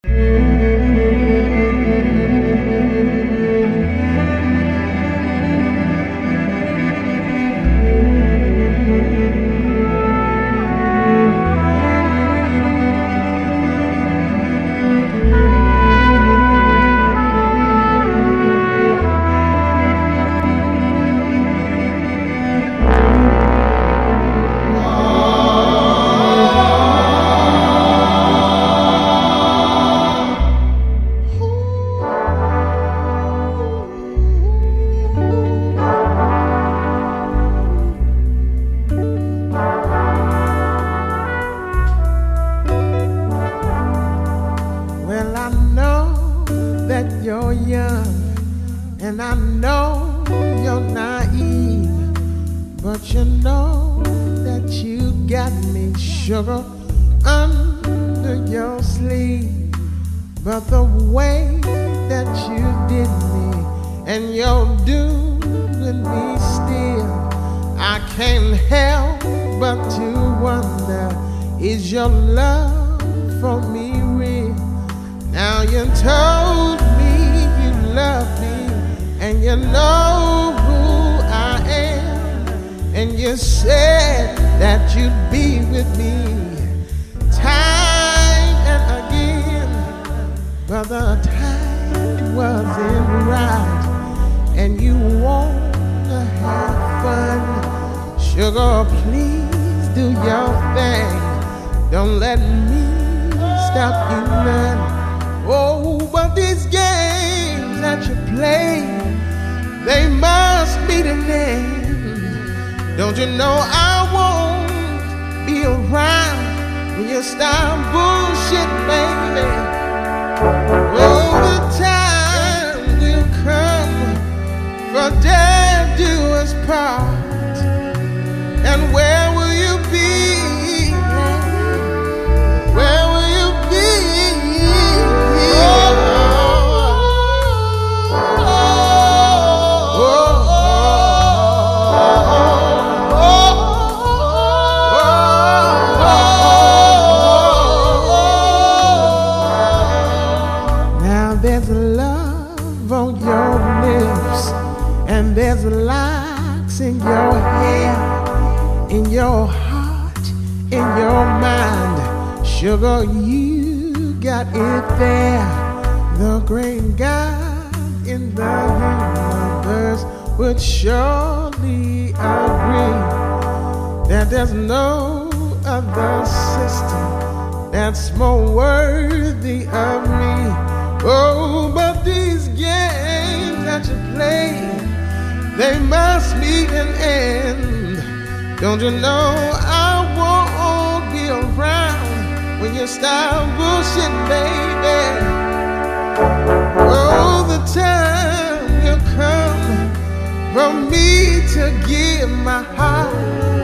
Well, I know that you're young, and I know you're naive, but you know that you got me, sugar, under your sleeve. But the way that you did me, and you're doing me still, I can't help but to wonder, is your love for me real? Now you told me you love me, and you know who I am, and you said that you'd be with me time and again, but the time wasn't right, and you want to have fun. Sugar, please do your thing, don't let me stop you none. Oh, but these games that you play, they must be the name. Don't you know I won't be around when you start bullshit, baby? Oh, the time will come for death do us part, and where will you be? Where will you be? There's love on your lips, and there's locks in your hair, in your heart, in your mind. Sugar, you got it there. The great God in the universe would surely agree that there's no other system that's more worthy of me. Oh, but these games that you play, they must meet an end. Don't you know I won't be around when you start bullshit, baby? Oh, the time will come for me to give my heart